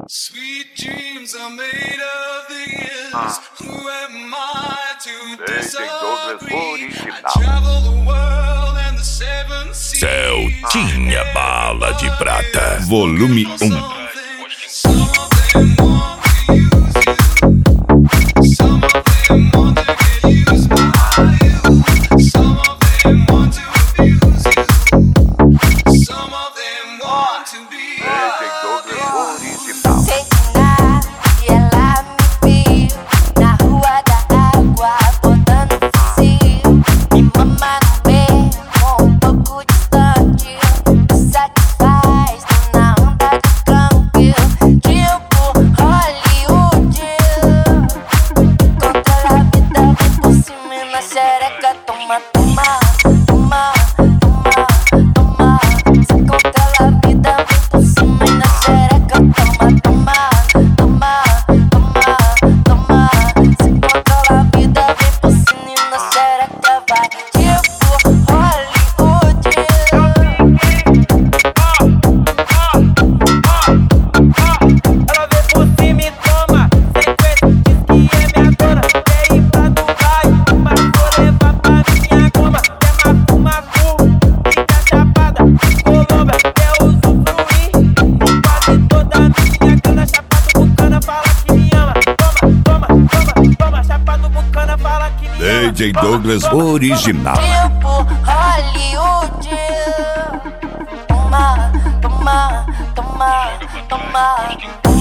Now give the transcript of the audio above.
Sweet dreams are made of these. Who am I to disagree? I travel the world and the seven seas. Celtinha Bala de Prata, volume 1. Some of them want to use you. Some of them want to get used by you. Some of them want to abuse you. Some of them want to be Sei de nada e ela me viu na rua da água, botando fuzil. Me mama no beco, um pouco distante. Me satisfaz, tô na onda do câmbio. Tipo Hollywood. Controla a vida, vem por cima e na xereca. Toma, toma, toma, toma, toma. Se controla a vida, vem por cima e na xereca. Toma, toma, toma, toma, toma. Se controla a vida, vem por cima e na xereca. Vai tipo Hollywood. Ela vem por cima e toma, sequência, diz que é minha dona. Quer ir pra Dubai, mas vou levar pra minha cama. Quer macu, fica chapada, Colômbia, quer usufruir. Quase toda minha grana, chapado bucana, fala que me ama. Toma, toma, toma, toma, chapado bucana, fala que me ama. DJ Douglas original. Tipo Hollywood. Toma, toma, toma, toma.